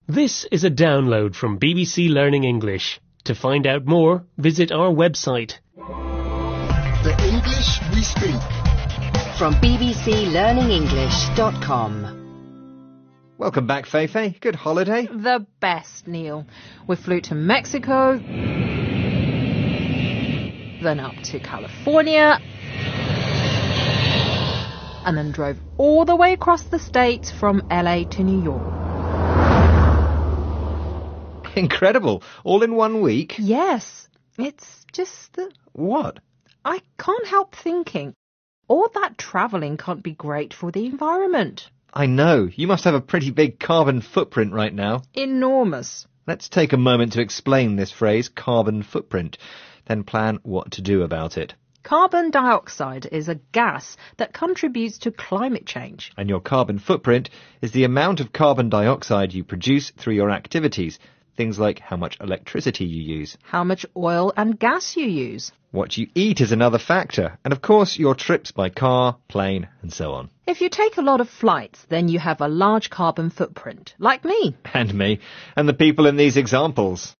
This is a download from BBC Learning English. To find out more, visit our website. The English we speak. From bbclearningenglish.com. Welcome back, Feifei. Good holiday? The best, Neil. We flew to Mexico, then up to California, and then drove all the way across the states from LA to New York. Incredible. All in 1 week? Yes, it's just that What? I can't help thinking all that travelling can't be great for the environment. I know. You must have a pretty big carbon footprint right now. Enormous. Let's take a moment to explain this phrase, carbon footprint, then plan what to do about it. Carbon dioxide is a gas that contributes to climate change. And your carbon footprint is the amount of carbon dioxide you produce through your activities. Things like how much electricity you use. How much oil and gas you use. What you eat is another factor. And of course, your trips by car, plane, and so on. If you take a lot of flights, then you have a large carbon footprint, like me. And me. And the people in these examples.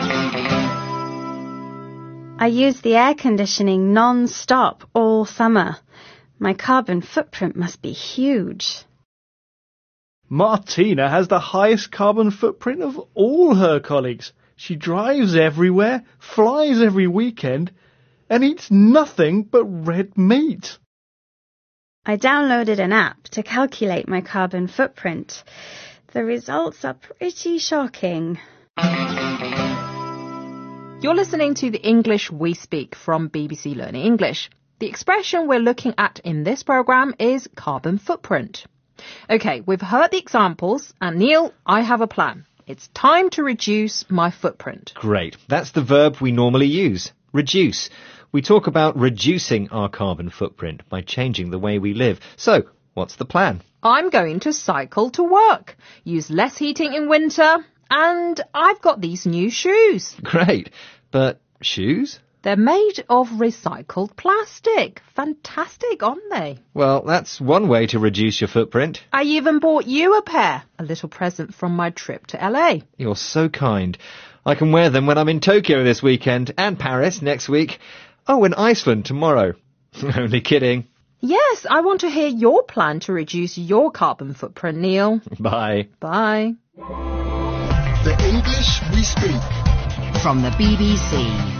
I use the air conditioning non-stop all summer. My carbon footprint must be huge. Martina has the highest carbon footprint of all her colleagues. She drives everywhere, flies every weekend, and eats nothing but red meat. I downloaded an app to calculate my carbon footprint. The results are pretty shocking. You're listening to the English we speak from BBC Learning English. The expression we're looking at in this programme is carbon footprint. OK, we've heard the examples, and Neil, I have a plan. It's time to reduce my footprint. Great. That's the verb we normally use. Reduce. We talk about reducing our carbon footprint by changing the way we live. So, what's the plan? I'm going to cycle to work, use less heating in winter, and I've got these new shoes. Great. But shoes? They're made of recycled plastic. Fantastic, aren't they? Well, that's one way to reduce your footprint. I even bought you a pair, a little present from my trip to LA. You're so kind. I can wear them when I'm in Tokyo this weekend and Paris next week. Oh, and Iceland tomorrow. Only kidding. Yes, I want to hear your plan to reduce your carbon footprint, Neil. Bye. Bye. The English we speak. From the BBC.